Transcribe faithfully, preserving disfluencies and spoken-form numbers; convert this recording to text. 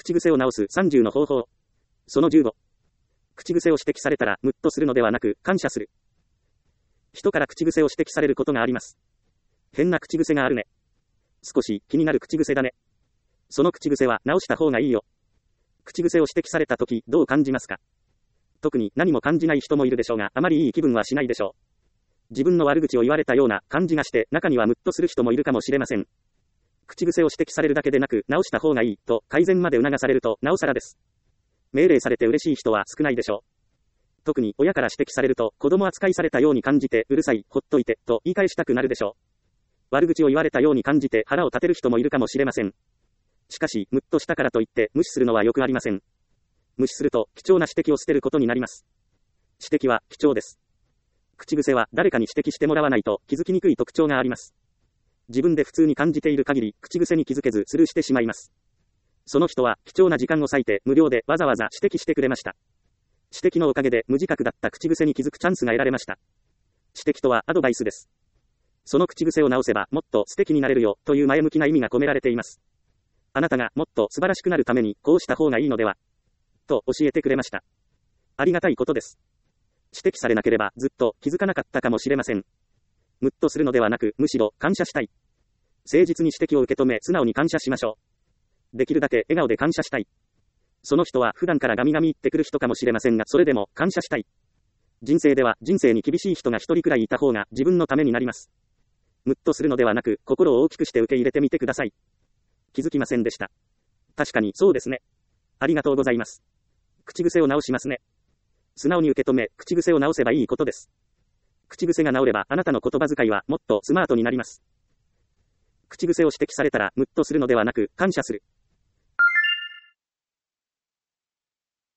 口癖を直すさんじゅうの方法。そのじゅうご。口癖を指摘されたらムッとするのではなく感謝する。人から口癖を指摘されることがあります。変な口癖があるね。少し気になる口癖だね。その口癖は直した方がいいよ。口癖を指摘されたときどう感じますか？特に何も感じない人もいるでしょうが、あまりいい気分はしないでしょう。自分の悪口を言われたような感じがして、中にはムッとする人もいるかもしれません。口癖を指摘されるだけでなく、直した方がいいと改善まで促されるとなおさらです。命令されて嬉しい人は少ないでしょう。特に親から指摘されると、子供扱いされたように感じて、うるさい、ほっといて、と言い返したくなるでしょう。悪口を言われたように感じて腹を立てる人もいるかもしれません。しかし、ムッとしたからといって無視するのはよくありません。無視すると貴重な指摘を捨てることになります。指摘は貴重です。口癖は誰かに指摘してもらわないと気づきにくい特徴があります。自分で普通に感じている限り、口癖に気づけずスルーしてしまいます。その人は貴重な時間を割いて無料でわざわざ指摘してくれました。指摘のおかげで無自覚だった口癖に気づくチャンスが得られました。指摘とはアドバイスです。その口癖を直せばもっと素敵になれるよという前向きな意味が込められています。あなたがもっと素晴らしくなるためにこうした方がいいのではと教えてくれました。ありがたいことです。指摘されなければずっと気づかなかったかもしれません。ムッとするのではなくむしろ感謝したい。誠実に指摘を受け止め素直に感謝しましょう。できるだけ笑顔で感謝したい。その人は普段からガミガミ言ってくる人かもしれませんが、それでも感謝したい。人生では人生に厳しい人が一人くらいいた方が自分のためになります。ムッとするのではなく心を大きくして受け入れてみてください。気づきませんでした。確かにそうですね。ありがとうございます。口癖を直しますね。素直に受け止め、口癖を直せばいいことです。口癖が直ればあなたの言葉遣いはもっとスマートになります。口癖を指摘されたらムッとするのではなく感謝する。